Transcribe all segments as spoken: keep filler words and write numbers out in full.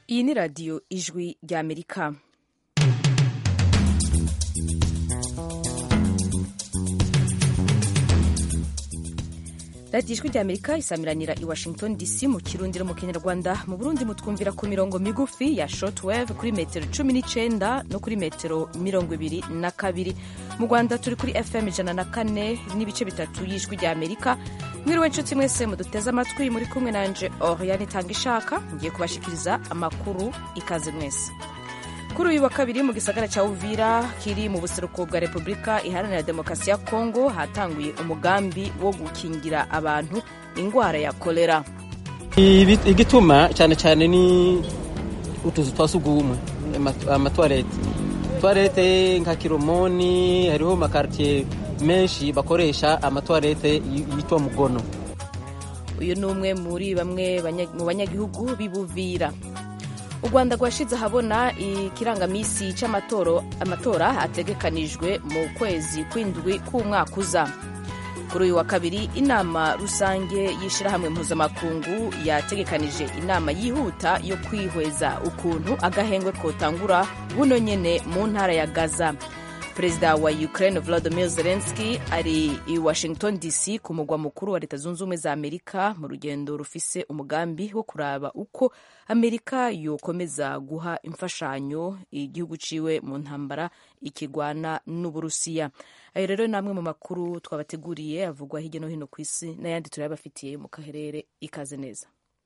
Iyi ni radiyo ijwi ry'Amerika. radiyo ijwi ry'Amerika isamiranira i Washington D C mu Kirundi no mu Kinyarwanda. Mu Burundi mutwumvira ku mirongo migufi ya shortwave kuri metero cumi n'icenda no kuri metero mirongo ibiri na kabiri. Mu Rwanda turi kuri F M ijana na kane n'ibice bitatu y'ijwi ry'Amerika. Mwiriwe nshuti mwese muduteze amatwi, muri kumwe nanje Oriane Tangishaka, ngiye kubashikiriza amakuru. Ikaze mwese. Kuri uyu wa kabiri mu gisagara ca Uvira kiri mu buseruko bwa Repubulika Iharanira Demokarasi ya Kongo hatanguye umugambi wo gukingira abantu ingwara ya kolera. Igituma cyane cyane ni utuzu twasugumwe, amatwarete twarete nka Kiromoni, hariho makartier menshi bakoresha amatwarete yitwa Mugono. Uyu ni umwe muri bamwe mu banyagihugu b'Ibuvira. U Rwanda rwashize ahabona ikirangamisi c'amatora amatora ategekanijwe mu kwezi kw'indwi k'umwaka uza. Kuri uyu wa kabiri inama rusange y'ishirahamwe mpuzamakungu yategekanije inama yihuta yo kwihweza ukuntu agahengwe kotangura buno nyene mu ntara ya Gaza. Perezida wa Ukraine Volodymyr Zelensky ari i Washington D C ku mugwa mukuru wa Leta Zunze Ubumwe za Amerika mu rugendo rufise umugambi wo kuraba uko Amerika yokomeza guha imfashanyo igihugu ciwe mu ntambara ikigwana n'Uburusiya. Ayo rero namwe mu makuru twabateguriye avugwa hirya no hino ku isi n'ayandi turabafitiye mu kaherere. Ikaze neza.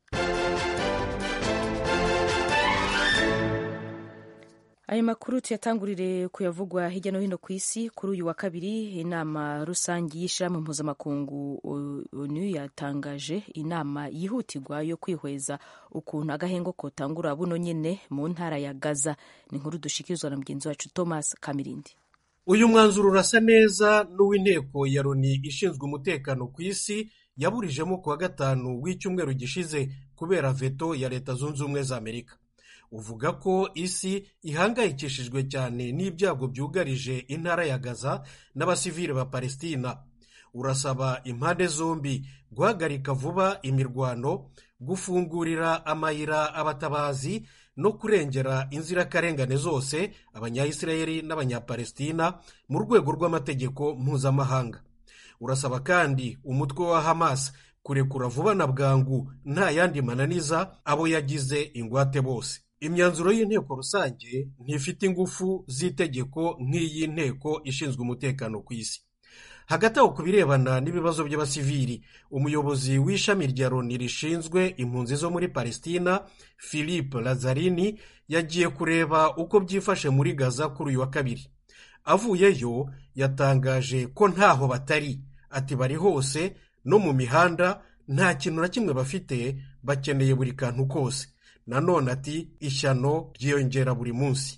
Ayo makuru tuyatangurire kuyavugwa hirya no hino ku isi. Kuri uyu wa kabiri inama rusangi y'ishirahamwe mpuzamakungu ONU yatangaje inama yihutirwa yo kwihweza ukuntu agahengo kotangura buno nyene mu ntara ya Gaza. Ni inkuru dushikirizwa na mugenzi wacu Thomas Kamirindi. Uyu mwanzuro urasa neza n'uw'inteko ya Loni ishinzwe umutekano ku isi yaburijemo kuwa gatanu w'icyumweru gishize kubera veto ya Leta Zunze Ubumwe za Amerika. Uvuga ko isi ihangayikishijwe cyane n'ibyago byugarije intara ya Gaza n'abasivile ba Palestina. Urasaba impande zombi guhagarika vuba imirwano, gufungurira amayira abatabazi no kurengera inzirakarengane zose abanyayisiraheli n'abanyapalestina mu rwego rw'amategeko mpuzamahanga. Urasaba kandi umutwe wa Hamas kurekura vuba na bwangu nta yandi mananiza abo yagize ingwate bose. Imyanzuro y'inteko rusange ntifite ingufu z'itegeko nk'iy'inteko ishinzwe umutekano ku isi. Hagati aho ku birebana n'ibibazo by'abasivili, umuyobozi w'ishami rya Loni rishinzwe impunzi zo muri Palestina, Philippe Lazzarini, yagiye kureba uko byifashe muri Gaza kuri uyu wa kabiri. Avuyeyo yatangaje ko ntaho batari, ati bari hose no mu mihanda, nta kintu na kimwe bafite, bakeneye buri kantu kose. Nanone ati ishyano ryiyongera buri munsi.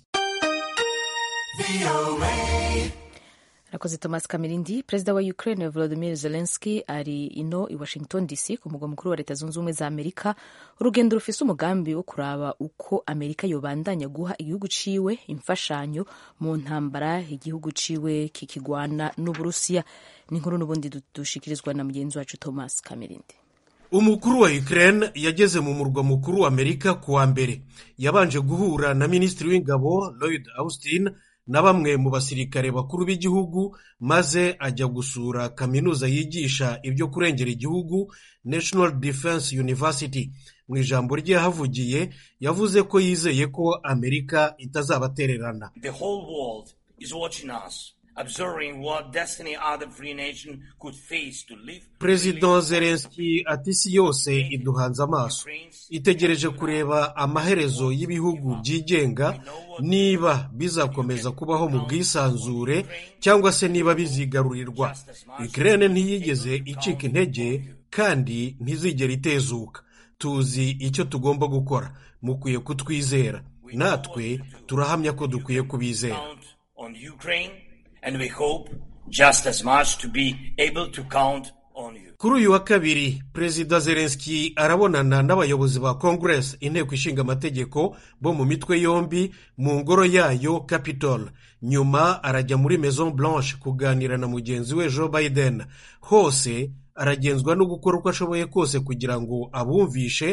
Rakoze Thomas Kamirindi. Perezida wa Ukraine Volodymyr Zelensky ari ino i Washington D C ku mugwa mukuru wa Leta Zunze Ubumwe za Amerika. Urugendo rufise umugambi wo kuraba uko Amerika yobandanya guha igihugu ciwe imfashanyo mu ntambara igihugu ciwe kikigwana n'Uburusiya. Ni inkuru n'ubundi dushikirizwa na mugenzi wacu Thomas Kamirindi. Umukuru wa Ukraine yageze mu murwa mukuru wa Amerika kuwa mbere. Yabanje guhura na Minisitiri w'Ingabo Lloyd Austin na bamwe mu basirikare bakuru b'igihugu, maze ajya gusura kaminuza yigisha ibyo kurengera igihugu National Defense University. Mu ijambo rye yahavugiye yavuze ko yizeye ko Amerika itazabatererana. The whole world is watching us. Observing what destiny other free nation could face to live. President Zelensky ati isi yose iduhanze amaso, itegereje kureba amaherezo y'ibihugu byigenga, niba bizakomeza kubaho mu bwisanzure cyangwa se niba bizigarurirwa. Ukraine ntiyigeze icika intege kandi ntizigera itezuka. Tuzi icyo tugomba gukora, mukwiye kutwizera, natwe turahamya ko dukwiye kubizera. And we hope just as much to be able to count on you. Kuri uyu wa kabiri Perezida Zelensky arabonana n'abayobozi ba Congress, inteko ishinga amategeko bo mu mitwe yombi mu ngoro yayo Capitol. Nyuma arajya muri Maison Blanche kuganira na mugenzi we Joe Biden. Hose aragenzwa no gukora uko ashoboye kose kugira ngo abumvishe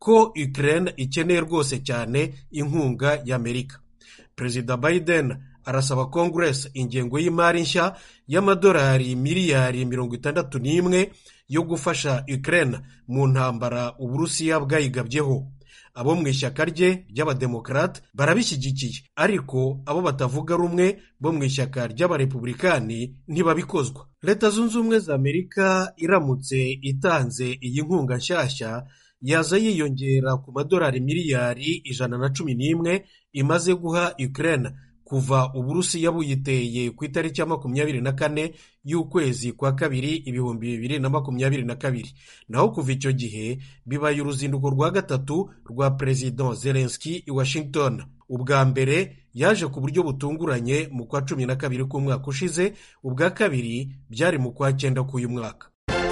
ko Ukraine ikeneye rwose cyane inkunga y'Amerika. Perezida Biden arasaba Congress ingengo y'imari nshya y'amadolari miliyari mirongo itandatu n'imwe yo gufasha Ukraine mu ntambara Uburusiya bwayigabyeho. Abo mu ishyaka rye ry'abademokarate barabishyigikiye, ariko abo batavuga rumwe bo mu ishyaka ry'abarepublikani ntibabikozwa. Leta Zunze Ubumwe za Amerika iramutse itanze iyi nkunga nshyashya yaza yiyongera ku madolari miliyari ijana na cumi n'imwe imaze guha Ukraine kuva Uburusiya buyiteye ku itariki ya makumyabiri na kane y'ukwezi kwa kabiri ibihumbi bibiri na makumyabiri na kabiri. Naho kuva icyo gihe bibaye uruzinduko rwa gatatu rwa Perezida Zelensky i Washington. Ubwa mbere yaje ku buryo butunguranye mu kwa cumi na kabiri k'umwaka ushize, ubwa kabiri byari mu kwa cyenda k'uyu mwaka.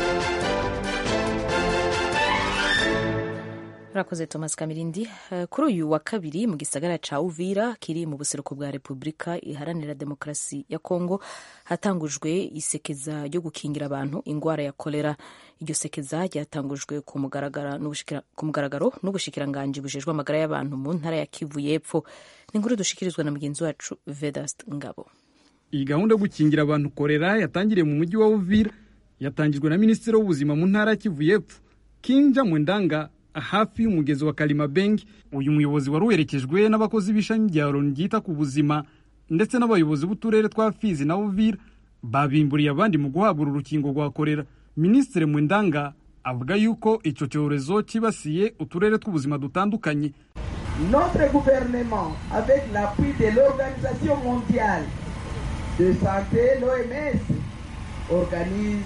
Rakoze Thomas Kamirindi. Uh, kuri uyu wa kabiri mu gisagara ca Uvira kiri mu buseruko bwa Repubulika Iharanira Demokarasi ya Kongo hatangujwe isekeza ryo gukingira abantu ingwara ya kolera. Iryo sekeza ryatangujwe ku mugaragaro n'ubushikiranganje bujejwe amagara y'abantu mu ntara ya Kivu y'Epfo. Ni inkuru dushikirizwa na mugenzi wacu Vedast Ngabo. Iyi gahunda yo gukingira abantu kolera yatangiriye mu mujyi wa Uvira, yatangijwe na Minisitiri w'Ubuzima mu ntara ya Kivu y'Epfo Kinja Mwendanga hafi y'umugezi wa Kalimabengi. Uyu muyobozi waruherekejwe n'abakozi b'ishami rya Loni ryita ku buzima ndetse n'abayobozi b'uturere twa Fizi na Uvira babimburiye abandi mu guhabwa urukingo rwa kolera. Minisitiri Mwendanga avuga yuko icyo cyorezo kibasiye uturere tw'ubuzima dutandukanye. Notre gouvernement avec l'appui de l'Organisation mondiale de santé l'O M S organise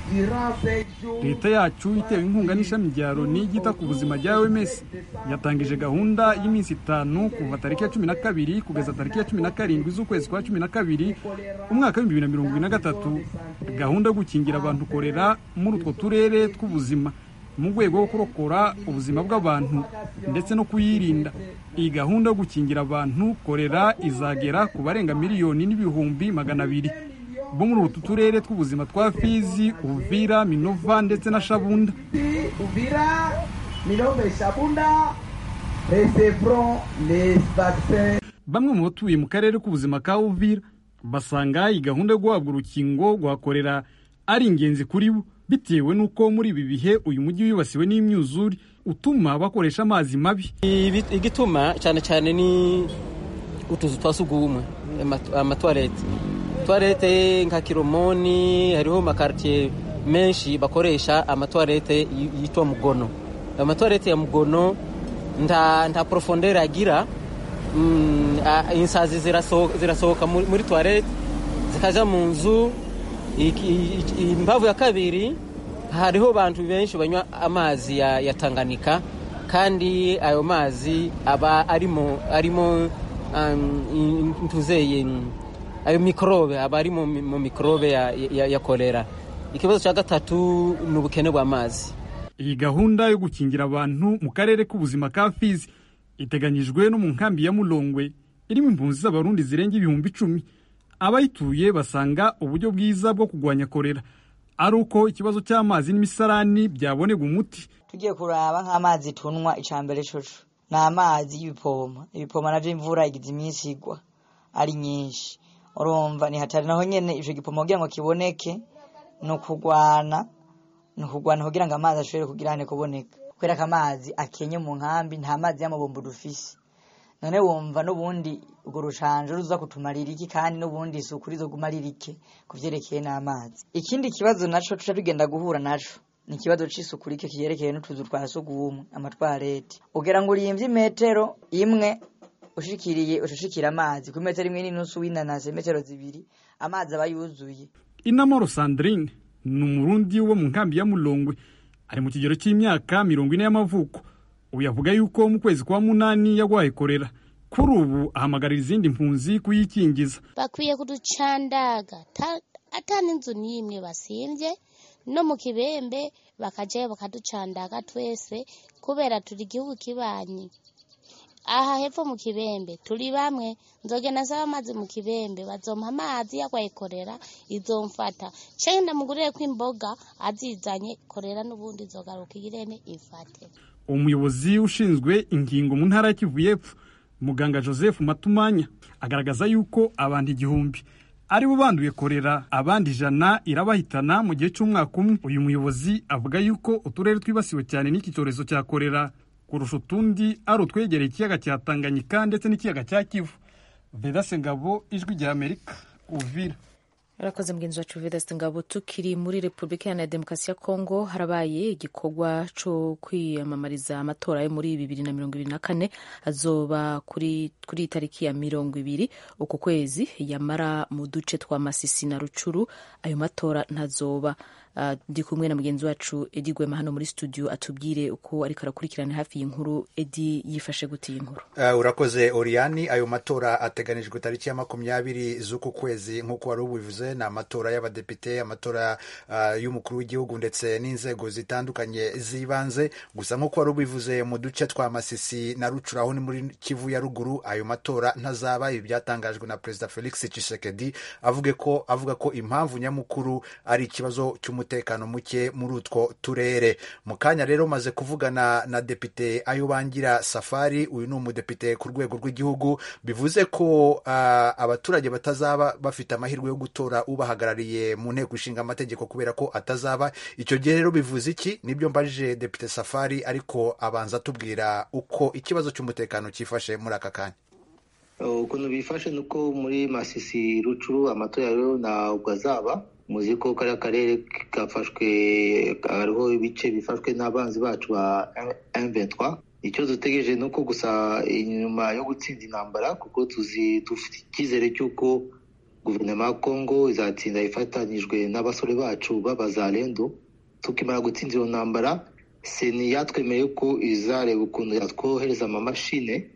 Leta yacu itewe inkunga n'ishami rya Loni ryita ku buzima rya O M S yatangije gahunda y'iminsi itanu kuva tariki ya cumi na kabiri kugeza tariki ya cumi na karindwi z'ukwezi kwa cumi na kabiri umwaka w'ibihumbi bibiri na mirongo ibiri na gatatu, gahunda yo gukingira abantu kolera muri utwo turere tw'ubuzima mu rwego rwo kurokora ubuzima bw'abantu ndetse no kuyirinda. Iyi gahunda yo gukingira abantu kolera izagera ku barenga miliyoni n'ibihumbi magana abiri bo muri utu turere tw'ubuzima twa Fizi, Uvira, Minova ndetse na Shabunda. Uvira, Minova, Shabunda recevront les vaccins. Bamwe mu batuye mu karere k'ubuzima ka Uvira basanga iyi gahunda yo guhabwa urukingo rwa kolera ari ingenzi kuri bo, bitewe n'uko muri ibi bihe uyu mujyi wibasiwe n'imyuzure utuma bakoresha amazi mabi. Igituma cyane cyane ni utuzu twa sugumwe, amatoilette toilette nka Kiromoni, hariho makartier menshi bakoresha amatoilette yitwa Mugono. Amatoilette ya Mugono nta nta profondeur agira, mm, insazi zirasohoka zirasohoka muri toilette zikaja mu nzu. Imbavu ya kabiri hariho abantu benshi banywa amazi ya, ya Tanganyika, kandi ayo mazi aba arimo arimo um, ntuzeye ayo mikrobe aba ari mu mikrobe ya, ya, ya kolera. Ikibazo cya gatatu ni ubukene bw'amazi. Iyi gahunda yo gukingira abantu mu karere k'ubuzima ka Fizi iteganyijwe no mu nkambi ya Mulongwe irimo impunzi z'abarundi zirenga ibihumbi icumi. Abayituye basanga uburyo bwiza bwo kugwanya kolera ari uko ikibazo cy'amazi n'imisarani byabonega umuti. Tugiye kuraba nk'amazi tunwa icambere coco na amazi y'ibipoma. Ibipoma navyo imvura igize iminsi igwa ari nyinshi, urumva ni hatari. Naho nyene ivyo gipoma kugira ngo kiboneke no kugwana no kugwana kugira ngo amazi ashobore kugirane kuboneka, kwera ko amazi akenye mu nkambi nta mazi y'amabombo dufise. None wumva n'ubundi ugo rushanje ruza kutumarira iki, kandi n'ubundi isuku rizo gumaririke kuvyerekeye n'amazi. Ikindi kibazo naco tuca tugenda guhura naco ni kibazo c'isuku rike kiyerekeye n'utuzu twa sugumwe, amatwarete. Ugera ngo urimvye metero imwe ushikiriye ushikira amazi ku metero imwe n'inusu w'inanase metero zibiri amazi aba yuzuye. Inamoro Sandrine ni umurundi wo mu nkambi ya Mulongwe, ari mu kigero cy'imyaka mirongo ine y'amavuko. Ubu yavuga yuko mu kwezi kwa munani yagwaye kolera. Kuri ubu ahamagarira izindi mpunzi kuyikingiza. Bakwiye kuducandaga atani inzu n'imwe basimvye no mu kibembe bakaje bakaducandaga twese kubera turi igihugu kibanyi. aha hepfo mu Kibembe turi bamwe nzogenda nsaba amazi mu Kibembe bazompa amazi yakwaye korera izomfata cenge ndamugurire ko imboga azizanye korera n'ubundi zogaruka irene ifate. Umuyobozi ushinzwe ingingo mu ntara ya Kivu y'Epfo Muganga Joseph Matumanya agaragaza yuko abantu igihumbi ari bo banduye korera, abandi jana irabahitana mu gihe cy'umwaka umwe. Uyu muyobozi avuga yuko uturere twibasiwe cyane n'iki cyorezo cya korera kurusha utundi ari utwegereye ikiyaga cya Tanganyika ndetse n'ikiyaga cya Kivu. Vedaste Ngabo, Ijwi rya Amerika, Uvira. Urakoze mugenzi wacu Vedaste Ngabo. Tukiri muri Repubulika ya Demokarasi ya Kongo, harabaye igikorwa cyo kwiyamamariza amatora yo muri bibiri na mirongo ibiri na kane azoba kuri kuri tariki ya mirongo ibiri uku kwezi, yamara mu duce twa Masisi na Rucuru ayo matora ntazoba. Uh, ndi kumwe na mugenzi wacu Edi Gwema hano muri studio atubwire uko ariko arakurikirana hafi y'inkuru. Edi, yifashe gute inkuru? Uh, urakoze Oriani. Ayo matora ateganijwe tariki ya makumyabiri z'uku kwezi nk'uko wari ubivuze, na amatora y'abadepite, amatora uh, y'umukuru w'igihugu ndetse n'inzego zitandukanye zibanze. Gusa nk'uko wari ubivuze, mu duce twa Masisi na Rucuru aho ni muri Kivu ya ruguru ayo matora ntazaba. Ibi byatangajwe na Perezida Felix Tshisekedi avuga ko avuga ko impamvu nyamukuru ari ikibazo cy'umutekano muke muri utwo turere. Mu kanya rero maze kuvugana na Depite Ayobangira Safari, uyu ni umudepite ku rwego rw'igihugu, bivuze ko uh, abaturage batazaba bafite amahirwe yo gutora ubahagarariye mu nteko ishinga amategeko kubera ko atazaba. Icyo gihe rero bivuze iki? Nibyo mbajije Depite Safari, ariko abanza tubwira uko ikibazo cy'umutekano cyifashe muri aka kanya. Ukuntu bifashe nuko muri Masisi Rucuru amatora rero ntabwo azaba. Muzi ko kari akarere gafashwe, hariho ibice bifashwe n'abanzi bacu ba M vingt-trois. Icyo dutegereje nuko gusa inyuma yo gutsinda intambara, kuko tuzi dufite icyizere cy'uko guverinoma ya Kongo izatsinda ifatanyijwe n'abasore bacu b'abazalendo. Tukimara gutsinda iyo ntambara, seni yatwemeye ko izareba ukuntu yatwohereza amamashine,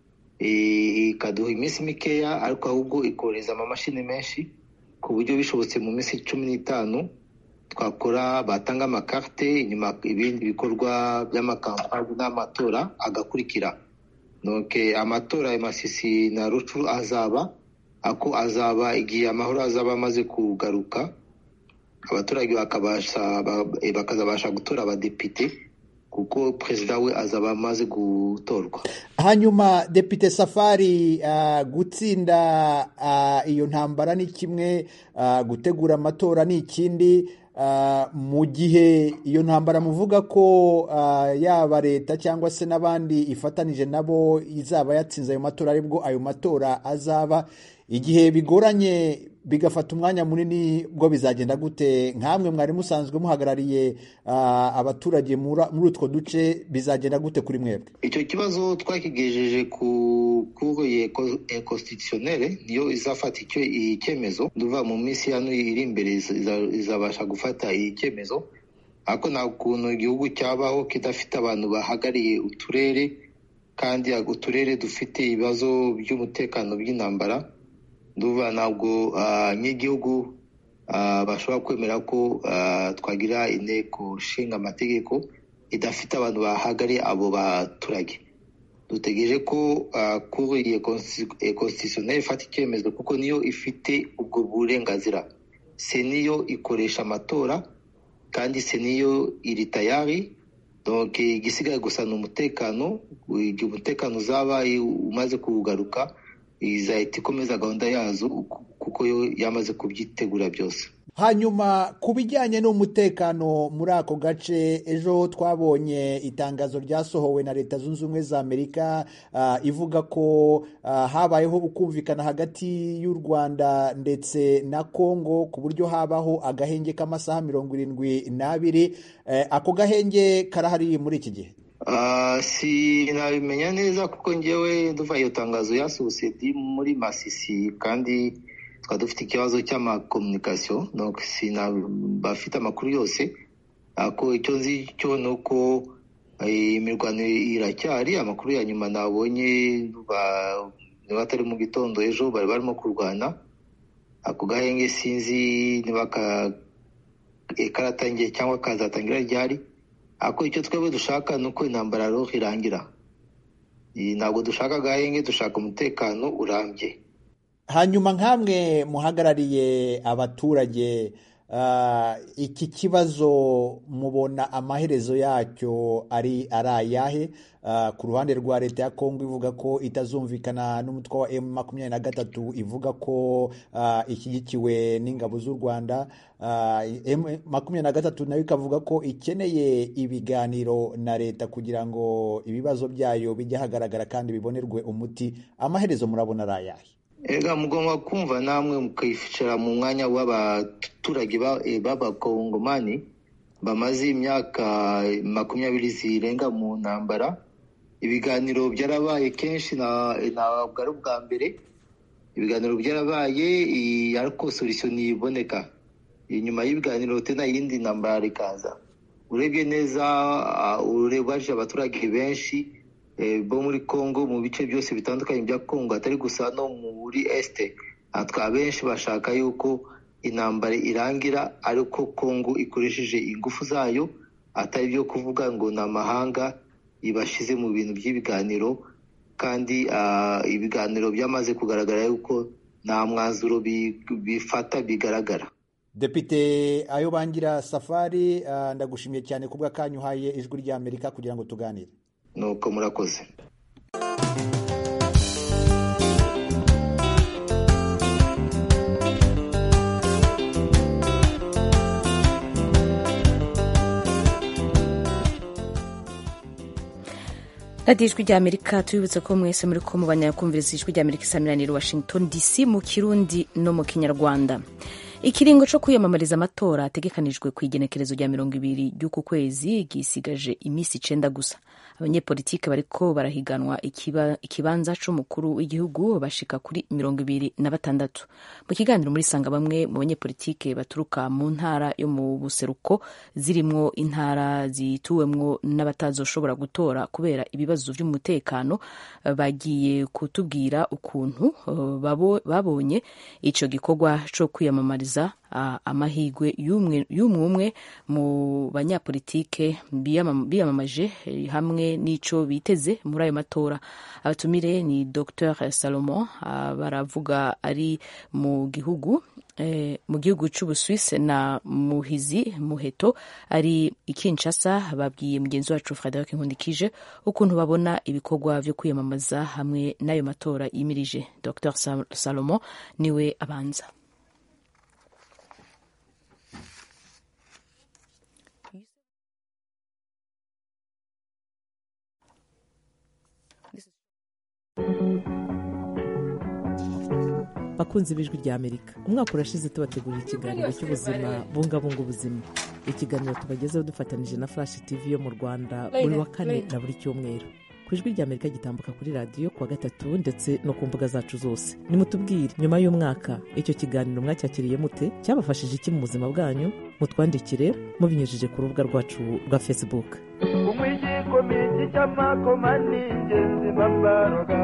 ikaduha iminsi mikeya ariko ahubwo ikohereza amamashine menshi, ku buryo bishobotse mu minsi cumi n'itanu twakora batanga amakarte, inyuma ibindi bikorwa by'amakampani n'amatora agakurikira. Donc amatora ya Masisi na Rucuru azaba ako azaba igihe amahoro azaba amaze kugaruka, abaturage bakabasha bakazabasha gutora abadepite kuko perezida we azaba amaze gutorwa. Hanyuma Depite Safari, uh, gutsinda uh, iyo ntambara ni kimwe, uh, gutegura amatora ni ikindi. Uh, mu gihe iyo ntambara muvuga ko uh, yaba leta cyangwa se n'abandi ifatanije nabo izaba yatsinze ayo matora, aribwo ayo matora azaba, igihe bigoranye bigafata umwanya munini, bwo bizagenda gute? Nkamwe mwari musanzwe muhagarariye uh, abaturage muri utwo duce, bizagenda gute kuri mwebwe? Icyo kibazo twakigejeje ku Cour constitutionnelle, niyo izafata icyo icyemezo. Nduva mu minsi hano iri imbere izabasha gufata icyemezo. Ako nta kuntu igihugu cyabaho kidafite abantu bahagariye uturere, kandi uturere dufite ibibazo by'umutekano by'intambara. Nduva ntabwo nk'igihugu bashobora kwemera ko twagira inteko nshinga amategeko idafite abantu bahagariye abo baturage. Dutegereje ko Cour constitutionnelle ifata icyemezo, kuko niyo ifite ubwo burenganzira. Se niyo ikoresha amatora kandi se niyo iri tayari. Donc igisigaye gusa ni umutekano. Igihe umutekano uzaba umaze kugaruka, izahita ikomeza gahunda yazo kuko yo yamaze kubyitegura byose. Hanyuma ku bijyanye n'umutekano muri ako gace, ejo twabonye itangazo ryasohowe na Leta Zunze Ubumwe za Amerika uh, ivuga ko uh, habayeho ukumvikana hagati y'u Rwanda ndetse na Kongo ku buryo habaho agahenge k'amasaha mirongo irindwi n'abiri. Uh, ako gahenge karahari muri iki gihe? Uh, si nabimenya neza kuko ngewe nduva iyo tangazo yasohotse di muri Masisi, kandi twari dufite ikibazo cy'amakomunikasiyo, donc sinabafite amakuru yose. Ako icyo nzi cyo ni uko imirwano iracyari. Amakuru ya nyuma nabonye niba atari mu gitondo ejo bari barimo kurwana. Ako gahenge sinzi niba karatangiye cyangwa kazatangira ryari. Ako icyo twebwe dushaka ni uko intambara rero irangira. ntabwo dushaka agahenge, dushaka umutekano urambye. Hanyuma nkamwe muhagarariye abaturage, uh, iki kibazo mubona amaherezo yacyo ari ari ayahe? Uh, ku ruhande rwa leta ya Kongo ivuga ko itazumvikana n'umutwe wa M makumyabiri na gatatu, ivuga ko uh, ishyigikiwe n'ingabo z'u Rwanda. uh, M makumyabiri na gatatu nayo ikavuga ko ikeneye ibiganiro na leta kugira ngo ibibazo byayo bijye hagaragara kandi bibonerwe umuti. Amaherezo murabona ari ayahe? Ega mugomba kumva namwe mukificara mu mwanya w'abaturage b'abakongomani bamaze imyaka makumyabiri zirenga mu ntambara. Ibiganiro byarabaye kenshi, ntabwo ari ubwa mbere. Ibiganiro byarabaye ariko solution iboneka inyuma y'ibiganiro, tena yindi ntambara ikaza. Urebye neza, urebaje abaturage benshi bo muri Kongo, mu bice byose bitandukanye bya Kongo, atari gusa no muri este, atwa benshi bashaka yuko intambara irangira ariko Kongo ikoresheje ingufu zayo, atari byo kuvuga ngo n'amahanga ibashize mu bintu by'ibiganiro. Kandi uh, ibiganiro byamaze kugaragara yuko nta mwanzuro bifata bigaragara. Depite Ayobangira Safari, uh, ndagushimiye cyane kubwa kanyu haye ijwi rya Amerika kugira ngo tuganire. Nuko murakoze. radiyo ijwi rya Amerika, tubibutse ko mwese muri ko mubanya kumviriza ijwi rya Amerika isamiraniye Washington D C mu Kirundi no mu Kinyarwanda. Ikiringo cyo kwiyamamariza amatora ategekanijwe ku igenekerezo rya mirongo ibiri ry'uku kwezi gisigaje iminsi icenda gusa. Abanyepolitike bariko barahiganwa ikiba, ikibanza c'umukuru w'igihugu bashika kuri mirongo ibiri na batandatu. Mu kiganiro muri Sanga, bamwe mu banyepolitike baturuka mu ntara yo mu buseruko zirimwo intara zituwemwo n'abatazoshobora gutora kubera ibibazo vy'umutekano, bagiye kutubwira ukuntu uh, babo, babonye ico gikorwa co kwiyamamariza uh, amahigwe y'umwe y'umwe mu banyapolitike biyamamaje hamwe nico biteze muri ayo matora. Abatumire ni Docteur Salomon, uh, baravuga ari mu gihugu eh, mu gihugu c'Ubusuwisi, na Muhizi Muheto ari ikinshasa. Babwiye mugenzi wacu Frederic Nkundikije ukuntu babona ibikorwa vyo kwiyamamaza hamwe n'ayo matora yimirije. Docteur Salomon niwe abanza. Bakunzi b'ijwi rya Amerika, umwaka urashize tubategurira ikiganiro cy'ubuzima bungabunga ubuzima. Ikiganiro tubagezeho dufatanije na Flash T V yo mu Rwanda buri wa kane na buri cyumweru. Ku ijwi rya Amerika gitambuka kuri radiyo kuwa gatatu ndetse no ku mbuga zacu zose. Nimutubwire, nyuma y'umwaka icyo kiganiro mwacyakiriye mute? Cyabafashije iki mu buzima bwanyu? Mutwandikire mubinyujije ku rubuga rwacu rwa Facebook. Umwijiko miji cy'amakoma n'ingenzi babaroga.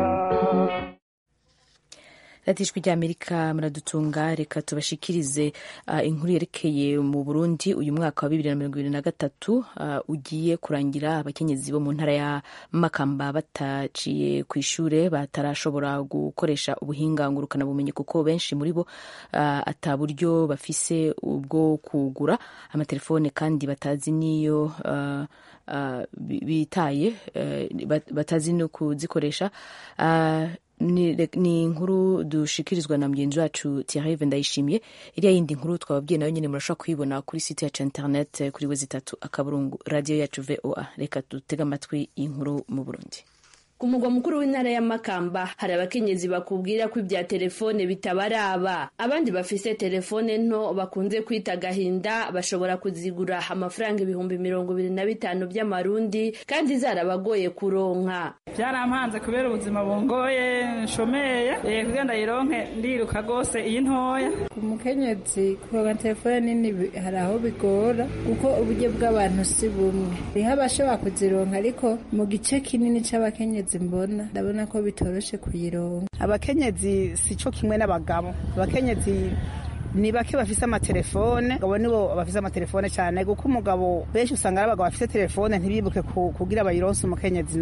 Radiyo ijwi rya Amerika muradutunga, reka tubashikirize uh, inkuru yerekeye mu Burundi. Uyu mwaka wa bibiri na mirongo ibiri na gatatu uh, ugiye kurangira abakenyezi bo mu ntara ya Makamba bataciye ku ishure, batarashobora gukoresha ubuhinga ngurukana bumenyi kuko benshi muri bo uh, ataburyo bafise ubwo kugura amatelefone, kandi batazi niyo uh, uh, bitaye uh, batazi no kuzikoresha. uh, Ni, ni inkuru dushikirizwa na mgenzi wacu Thierry Vendayishimiye. Iriya yindi nkuru twababwiye nayo nyine murashobora kuyibona kuri site yacu internet kuri wezitatu akaburungu radio yacu V O A. Reka dutega amatwi inkuru mu Burundi. Ku mugwa mukuru w'intara ya Makamba hari abakenyezi bakubwira ko ibya telefone bitabaraba. Abandi bafise telefone nto bakunze kwita gahinda bashobora kuzigura amafaranga ibihumbi mirongo ibiri na bitanu by'amarundi, kandi zarabagoye kuronka. Byarampanze kubera ubuzima bungoye, nshomeye eh kugenda yironke ndiruka gose iyi ntoya. Umukenyezi kuronka telefone nini hari aho bigora kuko uburyo bw'abantu si bumwe. Riha bashobora kuzironka, ariko mu gice kinini c'abakenyezi mbona ndabona ko bitoroshe kuyironka. Abakenyezi sico kimwe n'abagabo. Abakenyezi ni bake bafise amatelefone, abo nibo bafise amatelefone cyane, kuko umugabo benshi usanga ari abagabo bafise telefone ntibibuke kugira bayironse umukenyezi nawe.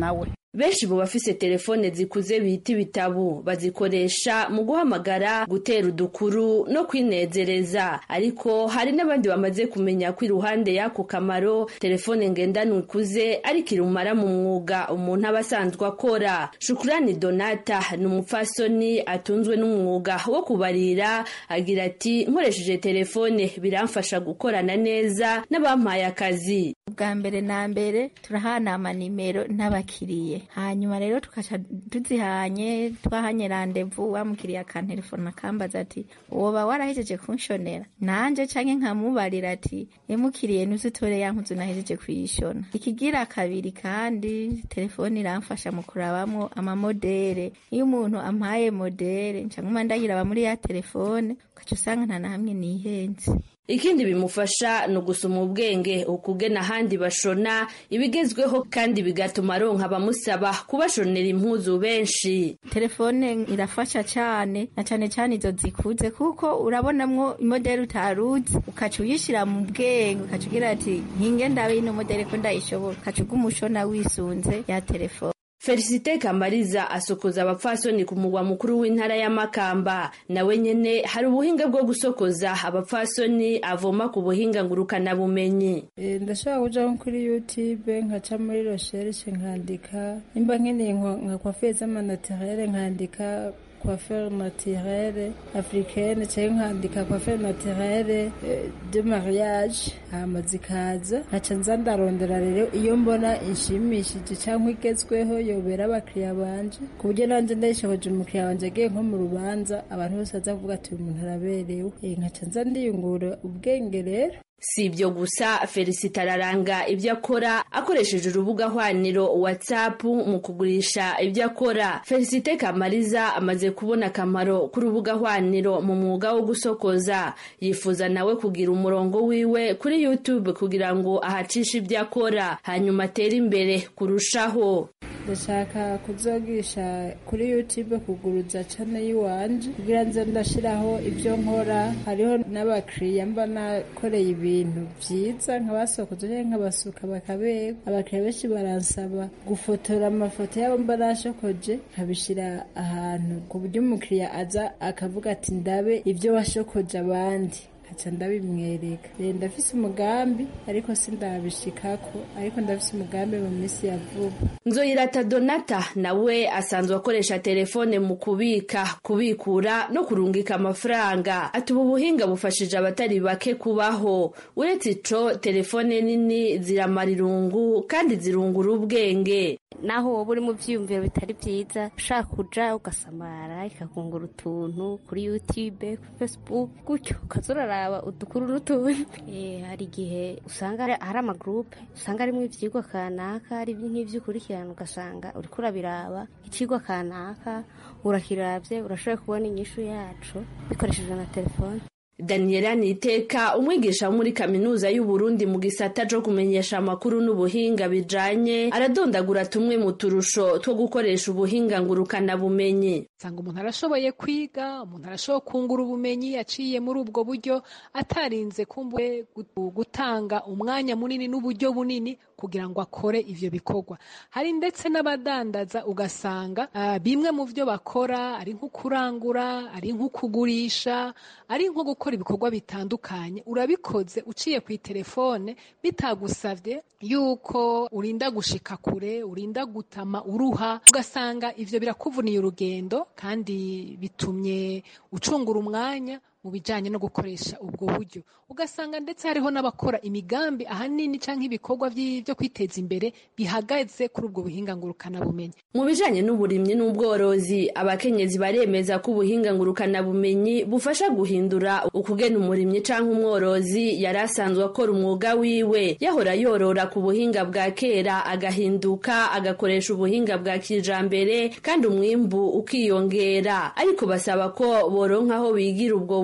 benshi mu bafise telefone zikuze bita ibitabu bazikoresha mu guhamagara, gutera udukuru no kwinezereza, ariko hari n'abandi bamaze kumenya ko iruhande y'ako kamaro telefone ngendanwa ikuze ari kirumara mu mwuga umuntu aba asanzwe akora. Shukurani Donata ni umupfasoni atunzwe n'umwuga wo kubarira, agira ati nkoresheje telefone biramfasha gukorana neza n'abampaye akazi. Bwa mbere na mbere turahana amanimero n'abakiriye, hanyuma rero tukaca tuzihanye, twahanye randevu, wamukiriye akantelefone akambaza ati woba warahejeje kunshonera, nanje canke nkamubarira ati emukiriye ntuzitore ya mpuzu nahejeje kuyishona. Ikigira kabiri kandi telefone iramfasha mu kurabamwo amamodere, iyo umuntu ampaye modere nca nguma ndayiraba muri ya telefone ukaca usanga nta na hamwe nihenze. Ikindi bimufasha no gusoma ubwenge, ukugena handi bashona ibigezweho, kandi bigatuma aronka abamusaba kubashonera impuzu benshi. Telefone irafasha cyane, na cyane cyane izo zikuze, kuko urabonamwo imodeli utaruzi ukaca uyishira mu bwenge, ukaca ugira ati nkinge ndabe ino modeli ko ndayishobora, ukaca ugumushona wisunze ya telefone. Felicite Kamariza asokoza abapfasoni ku mugwa mukuru w'intara ya Makamba. Nawe nyene hari ubuhinga bwo gusokoza abapfasoni avoma ku buhinga ngurukana bumenyi. E, ndashobora kuja kuri YouTube nkaca muri recherche nkandika, nimba nkeneye nka coiffure z'amanatirere nkandika coiffure naturelle africaine, cyangwa nkandika coiffure naturelle de mariage, hama zikaza nkaca nza ndarondera rero iyo mbona inshimishije cyangwa igezweho yobera abakiriya banje, ku buryo nanje ndayishoboje umukiriya wanje agiye nko mu rubanza abantu bose baza kuvuga ati uyu muntu araberewe. E, nkaca nza ndiyungura ubwenge rero. Si ibyo gusa, Felicite araranga ibyo akora akoresheje urubuga hwaniro WhatsApp mu kugurisha ibyo akora. Felicite Kamariza amaze kubona akamaro k'urubuga hwaniro mu mwuga wo gusokoza, yifuza nawe kugira umurongo wiwe kuri YouTube kugira ngo ahacishe ibyo akora hanyuma atere imbere kurushaho. Ndashaka kuzogisha kuri YouTube kuguruza channel yiwanje kugira nze ndashiraho ibyo nkora, hariho n'abakiriya mba nakoreye ibintu byiza nkabasokoje nkabasuka bakabega. Abakiriya benshi baransaba gufotora amafoto yabo mba nashokoje nkabishira ahantu ku buryo umukiriya aza akavuga ati ndabe ibyo washokoje abandi, aca ndabimwereka. Ndafise umugambi ariko sindabishikako, ariko ndafise umugambi mu minsi ya vuba. Nzoyirata Donata nawe asanzwe akoresha telefone mu kubika, kubikura no kurungika amafaranga. Ati ubu buhinga bufashije abatari bake kubaho. Uretse ico, telefone nini ziramara irungu kandi zirungura ubwenge. Naho wowe uri mu vyiyumviro bitari vyiza, ushaka kuja ugasamara ikakungura utuntu kuri YouTube, kuri Facebook, gutyo ukazuraraba udukuru n'utundi. Eh, hari igihe usanga hari amagroupe, usanga arimwo ivyigwa kanaka, ari nk'ivy'ukurikirana, ugasanga uriko urabiraba icigwa kanaka, urakiravye, urashoboye kubona inyishu yacu bikoresheje na telefone. Daniela Niteka, umwigisha muri kaminuza y'u Burundi mu gisata cyo kumenyesha amakuru n'ubuhinga bijanye, aradondagura tumwe mu turusho two gukoresha ubuhinga ngurukana bumenyi. Sanga umuntu arashoboye kwiga, umuntu arashoboye kungura ubumenyi aciye muri ubwo buryo, atarinze kumbuye gutanga umwanya munini n'uburyo bunini kugira ngo akore ivyo bikorwa. Hari ndetse n'abadandaza ugasanga uh, bimwe mu vyo bakora ari nko kurangura, ari nko kugurisha, ari nko gukora ibikorwa bitandukanye, urabikoze uciye ku telefone bitagusavye yuko urinda gushika kure, urinda gutama uruha, ugasanga ivyo birakuvuniye urugendo kandi bitumye ucungura umwanya mu bijanye no gukoresha ubwo buryo. Ugasanga ndetse hariho n'abakora imigambi ahanini canke ibikorwa byo kwiteza imbere bihagaze kuri ubwo buhinga ngurukana bumenyi. Mu bijanye n'uburimyi n'ubworozi, abakenyezi baremeza ko ubuhinga ngurukana bumenyi bufasha guhindura ukugena umurimyi canke umworozi yari asanzwe akora umwuga wiwe. Yahora yorora ku buhinga bwa kera agahinduka agakoresha ubuhinga bwa kijambere kandi umwimbu ukiyongera. Ariko basaba ko boronka aho bigira ubwo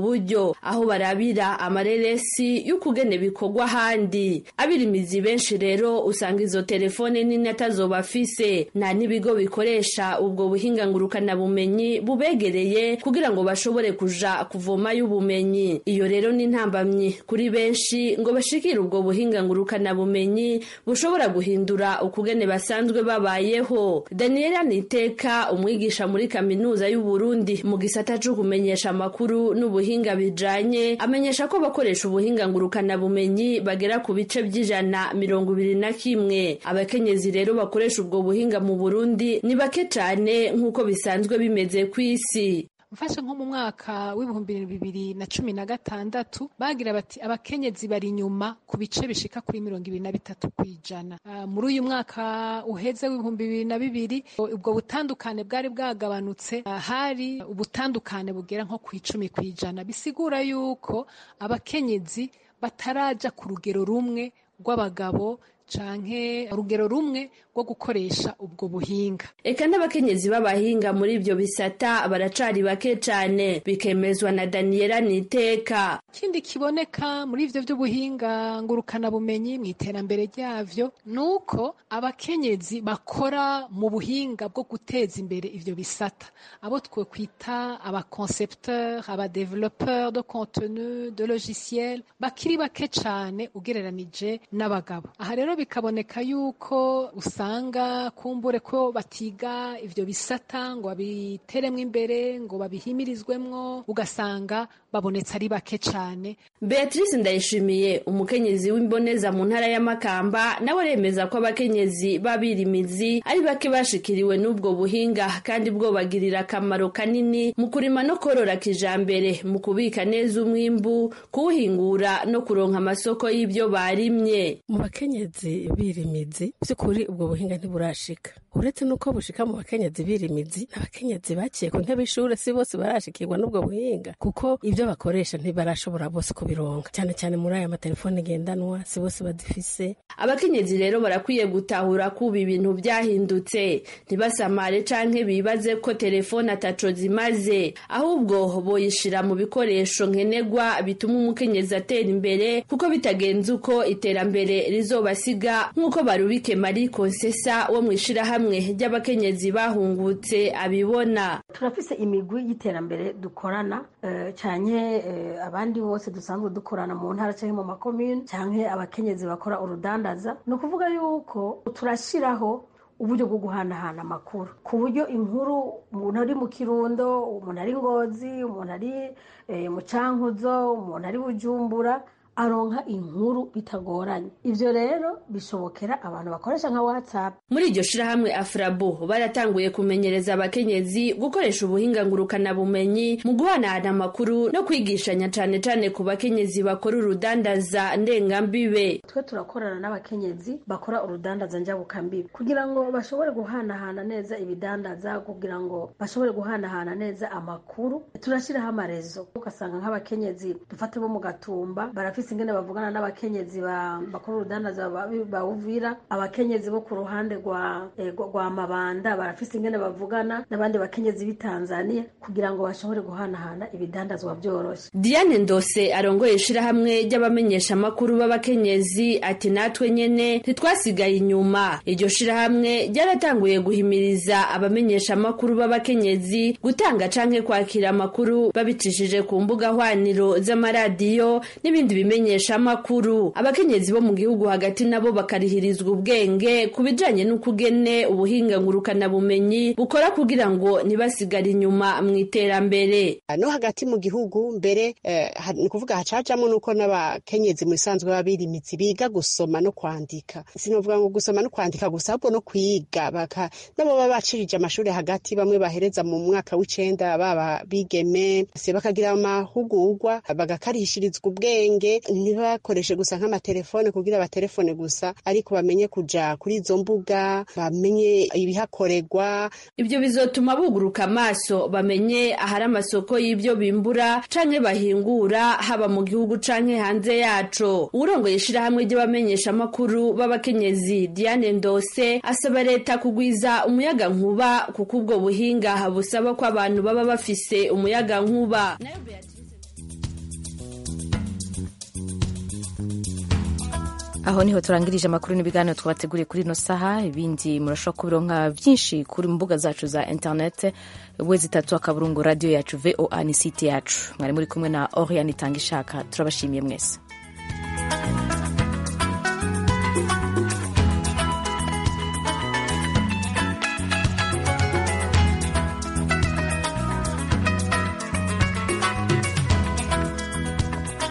buryo aho barabira amareresi y'ukugene bikorwa ahandi. Abirimizi benshi rero usanga izo telefone nini atazobafise, nta n'ibigo bikoresha ubwo buhinga ngurukana bumenyi bubegereye kugira ngo bashobore kuja kuvoma y'ubumenyi. Iyo rero ni ntambamyi kuri benshi ngo bashikire ubwo buhinga ngurukana bumenyi bushobora guhindura ukugene basanzwe babayeho. Daniela Niteka, umwigisha muri kaminuza y'u Burundi mu gisata cyo kumenyesha amakuru n'ubuhinga bijanye, amenyesha ko bakoresha ubuhinga ngurukana bumenyi bagera ku bice by'ijana mirongo ibiri na kimwe. Abakenyezi rero bakoresha ubwo buhinga mu Burundi ni bake cyane nk'uko bisanzwe bimeze ku isi. Mfashe nko mu mwaka w'ibihumbi bibiri na cumi na gatandatu bagira bati abakenyezi bari inyuma ku bice bishika kuri mirongo ibiri na bitatu kwijana. Uh, muri uyu mwaka uheze w'ibihumbi bibiri na bibiri ubwo butandukane bwari bwagabanutse, uh, hari ubutandukane bugera nko ku icumi kwijana. Bisigura yuko abakenyezi bataraja ku rugero rumwe rw'abagabo canke urugero rumwe rwo gukoresha ubwo buhinga. Eka n'abakenyezi b'abahinga muri ibyo bisata baracari bake cane, bikemezwa na Daniela Niteka. Kindi kiboneka muri ivyo by'ubuhinga ngurukana bumenyi mu iterambere ryavyo nuko abakenyezi bakora mu buhinga bwo guteza imbere ivyo bisata, abo twe kwita aba concepteur, aba développeur de contenu, de logiciel, bakiri bake cane ugereranije n'abagabo. Aha rero bikaboneka yuko usanga kumbure ko batiga ivyo bisata ngo babiteremwe imbere ngo babihimirizwemwo, ugasanga babonetse ari bake cane. Beatrice Ndayishimiye, umukenyezi w'imboneza mu ntara ya Makamba, nawe remeza ko abakenyezi babirimizi ari bake bashikiriwe n'ubwo buhinga kandi bwo bagirira akamaro kanini mu kurima no korora kijambere, mu kubika neza umwimbu, kuwuhingura no kuronka amasoko y'ibyo barimye. Mu bakenyezi birimizi by'ukuri ubwo buhinga ntiburashika, uretse nuko bushika mu bakenyezi birimizi, abakenyezi baciye ku ntebe y'ishure si bose barashikirwa n'ubwo buhinga, kuko ibyo bakoresha ntibarashobora bose kubironka, cyane cyane muri aya matelefone ngendanwa si bose bazifise. Abakenyezi rero barakwiye gutahura kuba ibintu byahindutse, ntibasamare canke bibaze ko telefone ataco zimaze, ahubwo boyishira mu bikoresho nkenegwa bituma umukenyezi atera imbere, kuko bitagenze uko iterambere rizobasiga, nk'uko Barubike Marie Konsesa wo mwishira hamwe ry'abakenyezi bahungutse abibona. Turafise imigwi y'iterambere dukorana, uh, canke uh, abandi bose dusanzwe dukorana mu ntara canke mu makomune, canke abakenyezi bakora urudandaza. No kuvuga yuko turashiraho uburyo bwo guhanahana amakuru, ku buryo inkuru umuntu ari mu Kirundo, umuntu ari Ngozi, umuntu ari eh, mu Cankuzo, umuntu ari Bujumbura, aronka inkuru bitagoranye. Ivyo rero bishobokera abantu bakoresha nka WhatsApp. Muri iryo shirahamwe Afrabo baratanguye kumenyereza abakenyezi gukoresha ubuhinga ngurukana bumenyi mu guhanahana amakuru no kwigishanya cane cane ku bakenyezi bakora urudandaza ndengambibe. Twe turakorana n'abakenyezi bakora urudandaza njabukambibe kugira ngo bashobore guhanahana neza ibidandaza, kugira ngo bashobore guhanahana neza amakuru. Turashiraho amarezo, ugasanga nk'abakenyezi dufate bo mu Gatumba barafise ingene bavugana n'abakenyezi bakora urudandaza bawuvira, abakenyezi bo ku ruhande rwa rwa Mabanda barafise ingene bavugana n'abandi bakenyezi b'Itanzania kugira ngo bashobore guhanahana ibidandazwa byoroshe. Diane Ndose arongoye ishirahamwe ry'abamenyesha amakuru b'abakenyezi ati natwe nyene ntitwasigaye inyuma. Iryo shirahamwe ryaratanguye guhimiriza abamenyesha amakuru b'abakenyezi gutanga canke kwakira amakuru babicishije ku mbuga hwaniro z'amaradiyo n'ibindi bimenyesha amakuru. Abakenyezi bo mu gihugu hagati nabo bakarihirizwa ubwenge kubijanye n'ukugene ubuhinga ngurukana bumenyi bukora kugira ngo nibasigara inyuma mu iterambere. No hagati mu gihugu mbere eh, ni kuvuga hacajamo nuko n'abakenyezi mu isanzwe babirimizi biga gusoma no kwandika. Sinovuga ngo gusoma no kwandika gusa, ahubwo no kwiga, baka nabo baba bacirije amashuri hagati, bamwe bahereza mu mwaka w'icenda baba bigeme, se bakagira amahugurwa bagakarishirizwa ubwenge, ntibakoreshe gusa nk'amatelefone kugira abatelefone gusa, ariko bamenye kuja kuri izo mbuga, bamenye ibihakorerwa. Ibyo bizotuma buguruka amaso, bamenye ahari amasoko y'ibyo bimbura canke bahingura, haba mu gihugu canke hanze yaco. Urongoye ishirahamwe ry'abamenyesha amakuru b'abakenyezi Diane Ndose asaba leta kugwiza umuyaga nkuba, kuko ubwo buhinga busaba ko abantu baba bafise umuyaga nkuba. aho niho turangirije amakuru n'ibiganiro twabateguriye kuri ino saha. Ibindi murashobora kubironka byinshi kuri mbuga zacu za internet, wezi itatu akaburungu radio yacu voa ni site yacu. Mwari muri kumwe na Oriane Itangishaka, turabashimiye mwese.